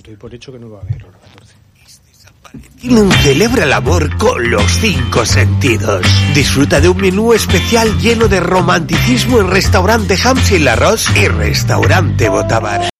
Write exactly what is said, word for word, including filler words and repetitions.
doy por hecho que no va a haber hora catorce. Valentín celebra el amor con los cinco sentidos. Disfruta de un menú especial lleno de romanticismo en Restaurante Hamsi La Ros y Restaurante Botavara.